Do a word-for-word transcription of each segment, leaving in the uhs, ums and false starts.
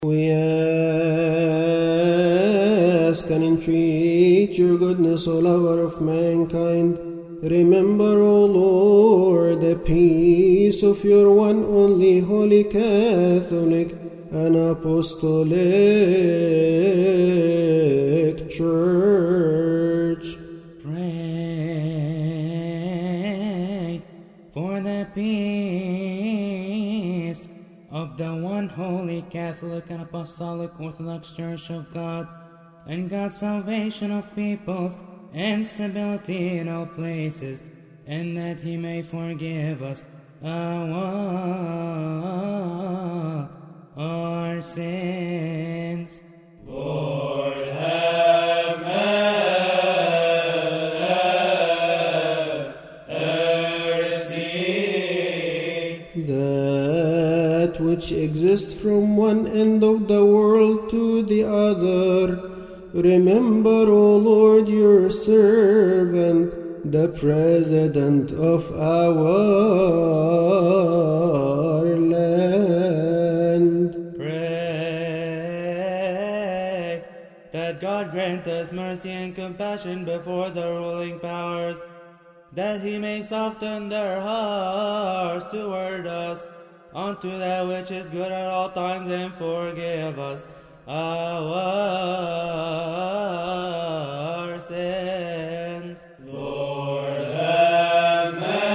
We ask and entreat your goodness, O lover of mankind. Remember, O Lord, the peace of your one only Holy Catholic and Apostolic Church. Pray for the peace of the one holy Catholic and Apostolic Orthodox Church of God, and God's salvation of peoples, and stability in all places, and that he may forgive us our, our sins. Lord, have mercy. That which exists from one end of the world to the other, remember, O Lord, your servant, the President of our land. Pray that God grant us mercy and compassion before the ruling powers, that he may soften their hearts toward us unto that which is good at all times, and forgive us our sins. Lord, have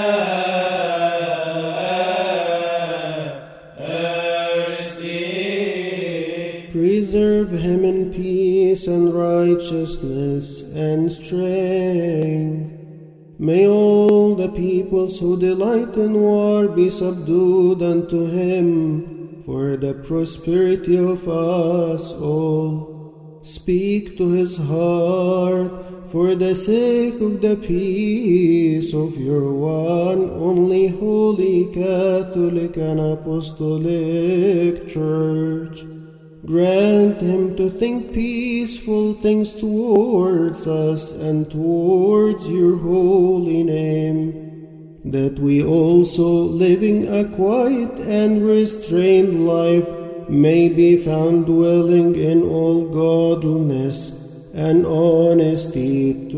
mercy. Preserve him in peace and righteousness and strength. May all the peoples who delight in war be subdued unto him, for the prosperity of us all. Speak to his heart, for the sake of the peace of your one only Holy Catholic and Apostolic Church. Grant him to think peaceful things towards us and towards your holy name, that we also, living a quiet and restrained life, may be found dwelling in all godliness and honesty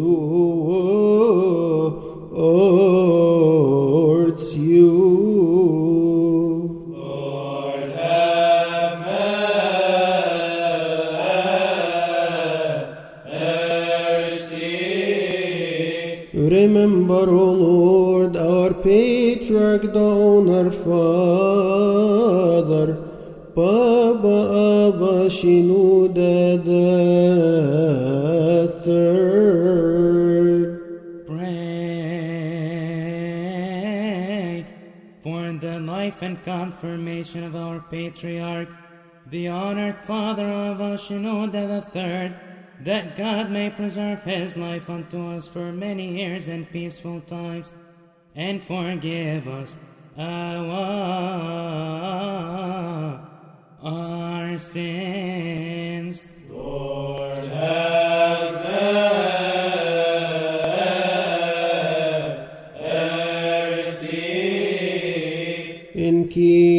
towards you. Lord, have mercy. Remember, O Lord, our Patriarch, the Honor Father, Baba Abba Shenouda the Third. Pray for the life and confirmation of our Patriarch, the honored Father Abba Shenouda the Third, that God may preserve his life unto us for many years and peaceful times, and forgive us our, our sins. Lord, have mercy. In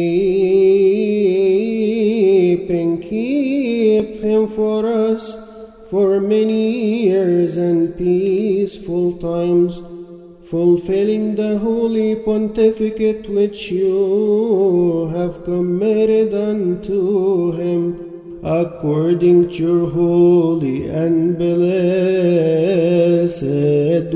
keeping, keep him for us for many years and peaceful times, fulfilling the holy pontificate which you have committed unto him, according to your holy and blessed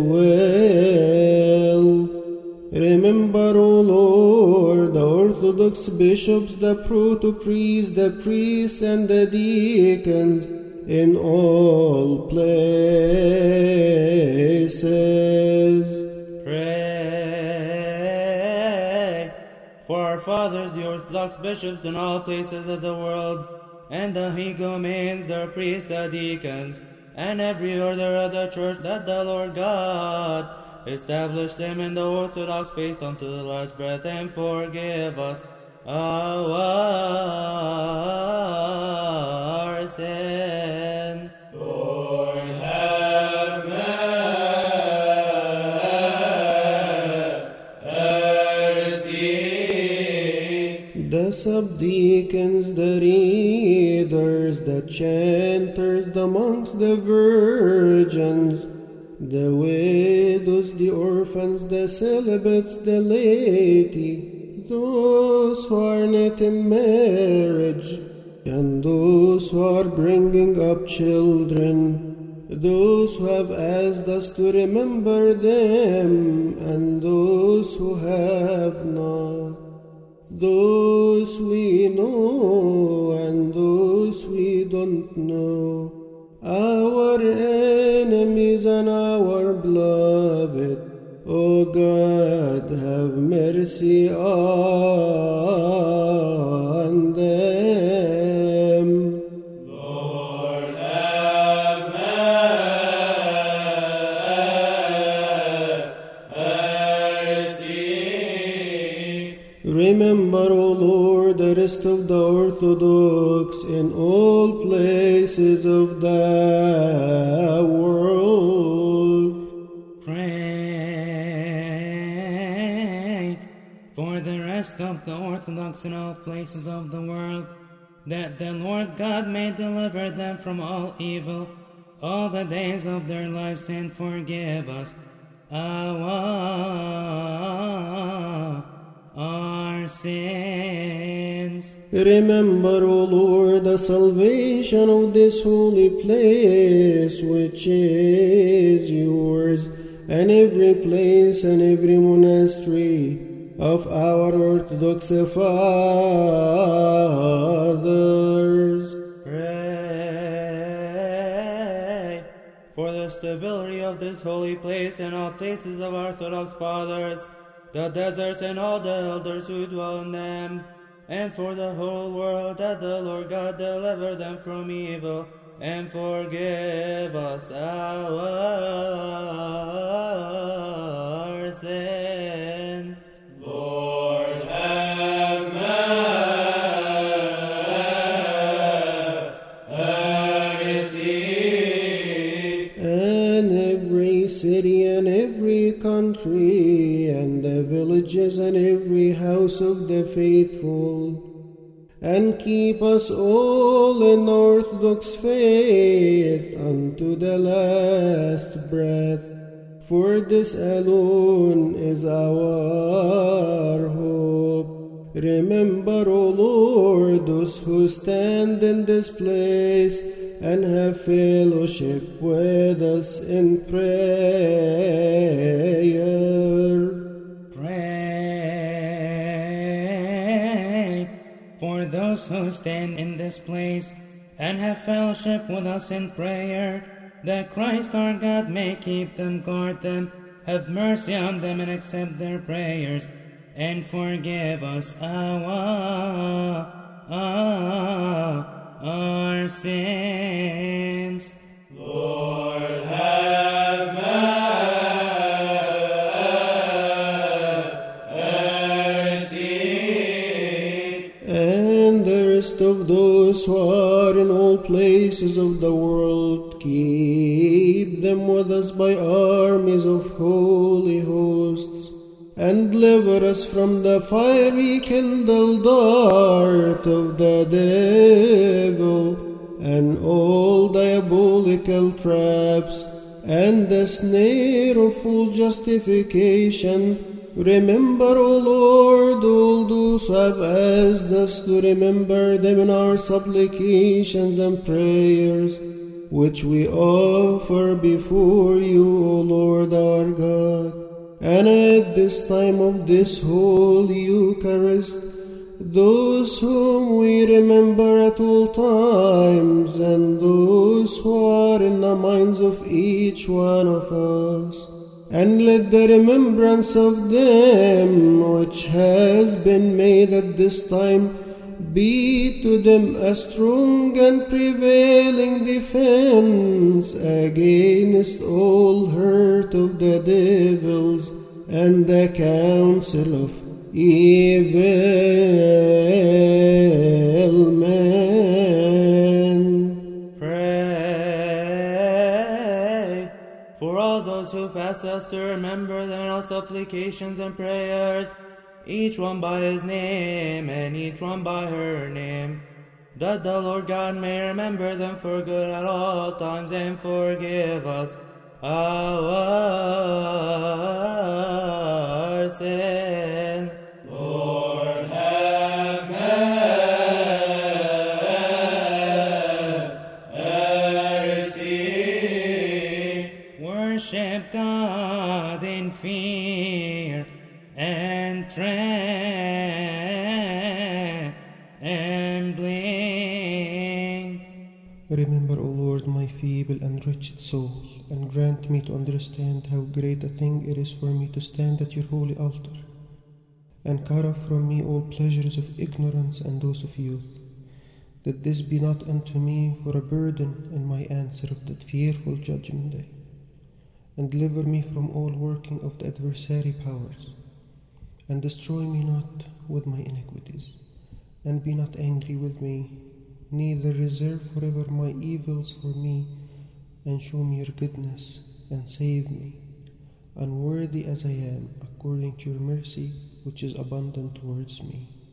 will. Remember, O Lord, the Orthodox bishops, the proto-priests, the priests, and the deacons in all places. Pray for our fathers, the Orthodox bishops in all places of the world, and the hegumens, the priests, the deacons, and every order of the church, that the Lord God establish them in the Orthodox faith unto the last breath, and forgive us our sins. Lord, have mercy. The subdeacons, the leaders, the chanters, the monks, the virgins, the widows, the orphans, the celibates, the laity, those who are not in marriage, and those who are bringing up children, those who have asked us to remember them, and those who have not, those we know and those we don't know, our enemies and our beloved. O God, have mercy on them. Lord, have mercy. Remember, O Lord, the rest of the Orthodox in all places of the world. Pray for the rest of the Orthodox in all places of the world, that the Lord God may deliver them from all evil all the days of their lives, and forgive us our, our sins. Remember, O Lord, the salvation of this holy place, which is yours, and every place and every monastery of our Orthodox fathers. Pray for the stability of this holy place and all places of Orthodox fathers, the deserts and all the elders who dwell in them, and for the whole world, that the Lord God deliver them from evil, and forgive us our sins. Lord, have mercy. And every city and every country, and the villages and every house of the faithful, and keep us all in Orthodox faith unto the last breath. For this alone is our hope. Remember, O Lord, those who stand in this place and have fellowship with us in prayer. Pray for those who stand in this place and have fellowship with us in prayer, that Christ our God may keep them, guard them, have mercy on them, and accept their prayers, and forgive us our, our, our sins. Lord, have mercy. And the rest of those who are in all places of the world, keep them with us by armies of holy hosts, and deliver us from the fiery kindled dart of the devil, and all diabolical traps, and the snare of full justification. Remember, O Lord, all those who have asked us to remember them in our supplications and prayers, which we offer before you, O Lord our God. And at this time of this holy Eucharist, those whom we remember at all times, and those who are in the minds of each one of us, and let the remembrance of them which has been made at this time be to them a strong and prevailing defense against all hurt of the devils and the counsel of evil men. Pray for all those who fast us to remember them in all supplications and prayers, each one by his name and each one by her name, that the Lord God may remember them for good at all times and forgive us our sin. Lord, have mercy. Worship God in fear and trembling. Remember, O Lord, my feeble and wretched soul, and grant me to understand how great a thing it is for me to stand at your holy altar, and cut off from me all pleasures of ignorance and those of youth, that this be not unto me for a burden in my answer of that fearful judgment day, and deliver me from all working of the adversary powers, and destroy me not with my iniquities, and be not angry with me, neither reserve forever my evils for me, and show me your goodness, and save me, unworthy as I am, according to your mercy, which is abundant towards me.